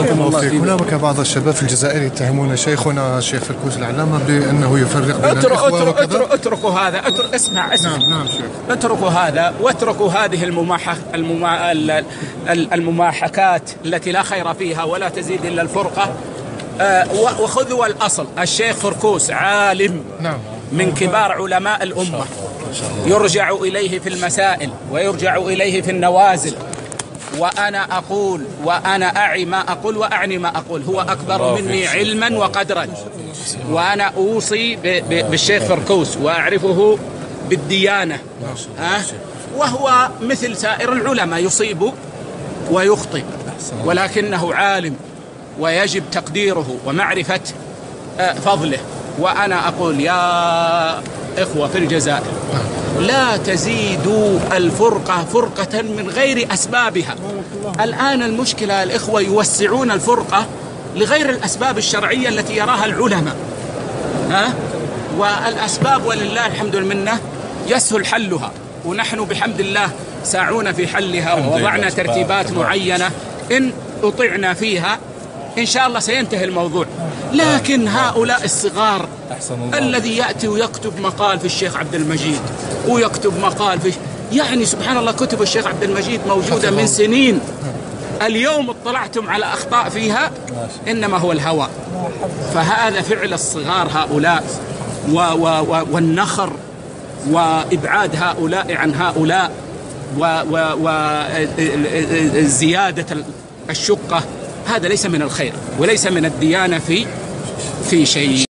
هناك بعض الشباب في الجزائر يتهمون شيخنا الشيخ فركوس العلامة بأنه يفرق بين الإخوة وكذا. اتركوا هذا، اسمع. نعم شيخ. اتركوا هذا واتركوا هذه المماحكات التي لا خير فيها ولا تزيد إلا الفرقة. وخذوا الأصل، الشيخ فركوس عالم من كبار علماء الأمة، يرجع إليه في المسائل ويرجع إليه في النوازل. وأنا أقول وأنا أعي ما أقول وأعني ما أقول، هو أكبر مني علما وقدرا، وأنا أوصي بالشيخ فركوس وأعرفه بالديانة، وهو مثل سائر العلماء يصيب ويخطئ، ولكنه عالم ويجب تقديره ومعرفة فضله. وأنا أقول يا إخوة في الجزائر، لا تزيدوا الفرقة فرقة من غير أسبابها. الآن المشكلة الإخوة يوسعون الفرقة لغير الأسباب الشرعية التي يراها العلماء، والأسباب ولله الحمد والمنة يسهل حلها، ونحن بحمد الله ساعون في حلها ووضعنا ترتيبات معينة إن أطعنا فيها إن شاء الله سينتهي الموضوع. لكن هؤلاء الصغار الذي يأتي ويكتب مقال في الشيخ عبد المجيد ويكتب مقال في، يعني سبحان الله، كتب الشيخ عبد المجيد موجودة من سنين، اليوم اطلعتم على أخطاء فيها، إنما هو الهوى. فهذا فعل الصغار هؤلاء والنخر وإبعاد هؤلاء عن هؤلاء وزيادة الشقة، هذا ليس من الخير وليس من الديانة في شيء.